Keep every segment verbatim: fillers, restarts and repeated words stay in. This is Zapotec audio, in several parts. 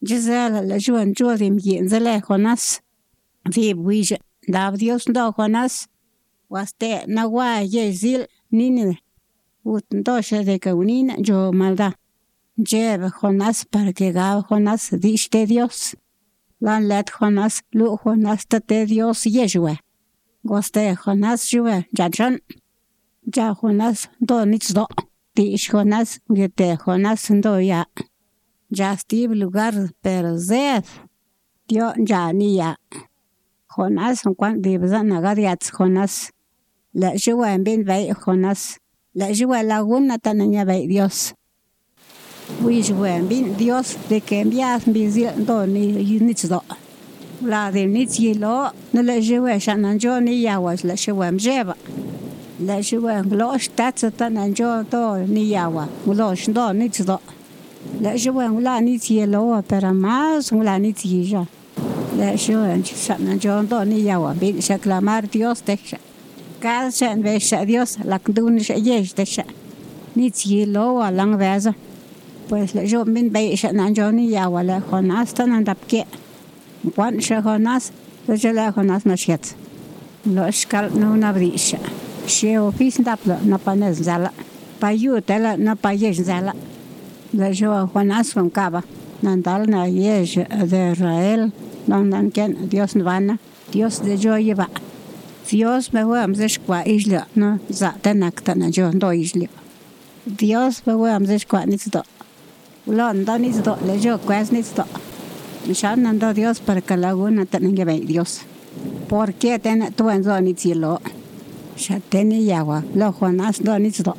Gisela la juan jodim yenzele Jonás. Di buije. Dav Dios ndo Jonás. Waste nawa yezil nini. Ut ndoshe de que unina yo maldad. Lleve Jonás para que gabe Jonás diste Dios. Lan let Jonás lu Jonás tate Dios yeshua. Waste Jonás jue jadran. Ja Jonás do nitzdo. Tish Jonás gete Jonás ndo ya. Ya Steve lugar per zed. Dio ya ni ya. Jonás cuan dibzan agadiats Jonás. La jua en bin vei Jonás. La jua laguna tananya vei Dios. Wi jua en bin Dios de que envías bizil do ni nitzdo. La de nitzilo no la jua shananjo ni ya was la jua mjeba. La jua glosh tats tananjo do ni ya wa. Glosh do nitzdo. La jua la nitzilo para más la nitzija. La jua shananjo do ni ya wa bin shaklamar Dios te. Cada shan vesha Dios la kdun yesh te sha. Nitzilo wa lang veza. Pues le yo min bei shananjo ni ya wa la Jonás tanandapke. Juan sha Jonás, le jela Jonás na shet. Lo shkal no na brisha. She ofis ndaplo na panez zala. Pa yutela na pa yesh zala. Le yo Jonás con caba. Nandal na yesh de Israel. Nandan ken Dios nvana. Dios de yo lleva. Dios me voy a mzesh kwa isla. No za tenakta na yo ndo isla. Dios me voy a mzesh kwa nitzdo. Lo ndo nitzdo le yo kwes nitzdo. Mishan nando Dios para que laguna tenga ve Dios. ¿Por qué ten tu en zo nitzilo? Ya teni yawa. Lo Jonás do nitzdo.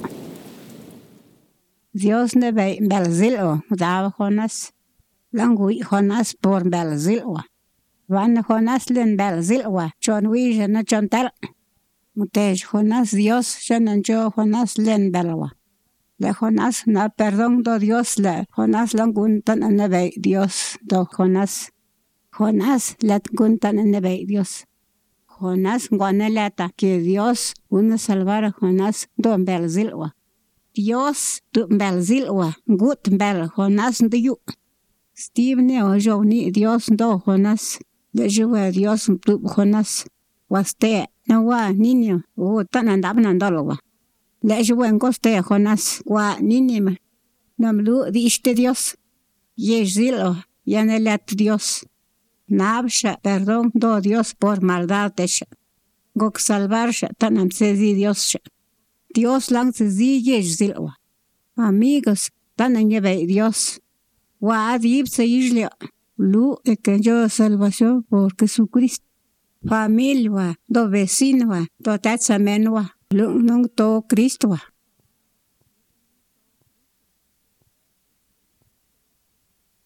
Dios ne ve belzilo. Dava Jonás. Langui Jonás por belzilo. Van Jonás len belzilo. Chon wija na chon tel. Mutej Jonás Dios. Shanan jo Jonás len belwa. Le Jonás na perdón do Dios le Jonás langun tan neve Dios do Jonás. Jonás let guntan neve Dios. Jonás guanelata que Dios una salvar a Jonás do belzilwa. Dios do belzilwa gut bel Jonás do yu. Steve ne o jo ni Dios do Jonás. Le jue Dios do Jonás. Waste na wa niño o tan andab nandolo. Le juen coste Jonás wa ninima. Namlu diste Dios. Yezilo yanelet Dios. Nabsha perdón do Dios por maldad desha. Gok salvarsha tanam sezi Dios. Dios lang sezi yezilo. Amigos tanan yeve Dios. Wa adib se islia. Lu e que yo salvación por Jesucristo. Familia do vecino do tatsamenwa. Lu nung to Cristo.